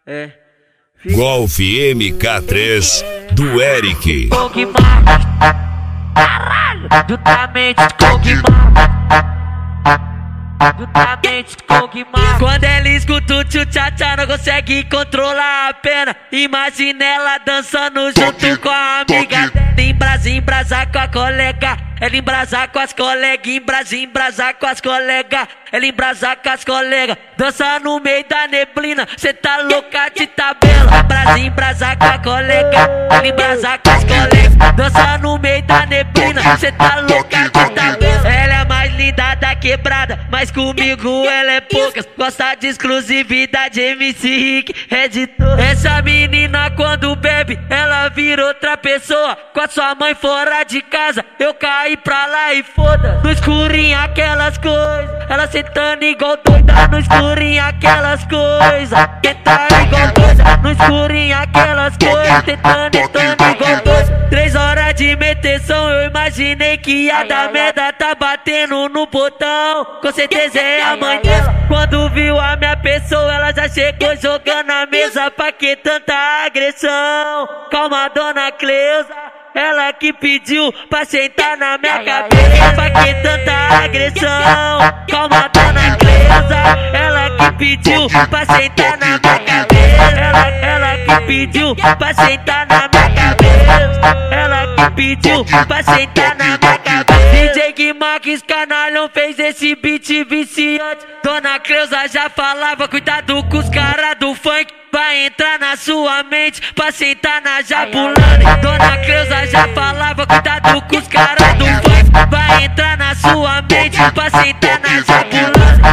É. Golf MK3 do Eric. Caralho, justamente quando ela escuta o tchu-tchá-tchá, não consegue controlar a pena. Imagina ela dançando junto com a amiga. Embrasar com a colega. Ela embrasar com as colegas, embrasar com as colegas. Ela embrasar com as colegas. Dança no meio da neblina, cê tá louca de tabela. Embrasar com a colega. Ela embrasar com as colegas. Dança no meio da neblina, cê tá louca de tabela. Ela é mais linda da quebrada, mas comigo ela é poucas. Gosta de exclusividade, MC Rick, editor. Essa menina quando bebe, ela vira outra pessoa. Com a sua mãe fora de casa, eu caí pra lá e foda. No escurinho aquelas coisas, ela sentando igual doida. No escurinho aquelas coisas, tenta igual doida. No escurinho aquelas coisas, tentando igual doida. 3 horas de meteção, eu imaginei que ia dar merda. Tá batendo no botão, com certeza é a mãe dela. Quando viu a minha pessoa, ela já chegou jogando a mesa. Pra que tanta agressão? Calma, dona Cleusa, ela que pediu pra sentar na minha cabeça. Pra que tanta agressão? Calma, dona Cleusa, ela que pediu pra sentar na minha cabeça. Ela que pediu pra sentar na minha cabeça. Ela que pediu pra sentar na minha cabeça. DJ Guimarães Canalhão fez esse beat viciante. Dona Cleusa já falava, cuidado com os caras do funk. Vai entrar na sua mente pra sentar na Jabulani. Dona Cleusa já falava, cuidado com os caras do funk. Vai entrar na sua mente pra sentar na Jabulani.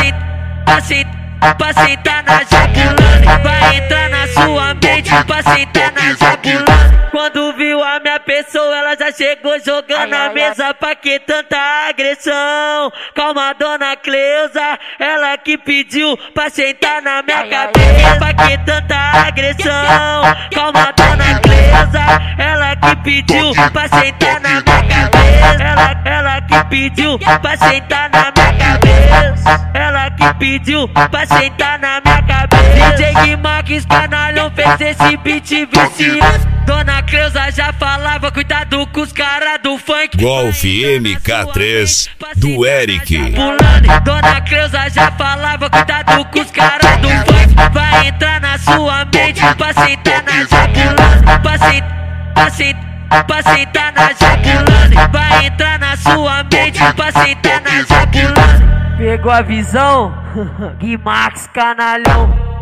Pra sentar na Jabulani. Vai entrar na sua mente pra sentar na Jabulani. Quando viu a minha pessoa, ela já chegou jogando a mesa. Pra que tanta agressão? Calma, dona Cleusa, ela que pediu pra sentar na minha cabeça. Pra que tanta agressão? Calma, dona Cleusa, ela que pediu pra sentar na minha cabeça. Ela que pediu pra sentar na minha cabeça. Ela que pediu pra sentar na minha cabeça. DJ Guimarães Canalhão fez esse beat viciante. Dona Cleusa já falava, cuidado com os caras do funk. Golf MK3 do Eric. Dona Cleusa já falava, cuidado com os caras do funk. Vai entrar na sua mente pra sentar na Jabulani. Pra sentar na Jabulani. Vai entrar na sua mente pra sentar na Jabulani. Pegou a visão? Guimarães Canalhão.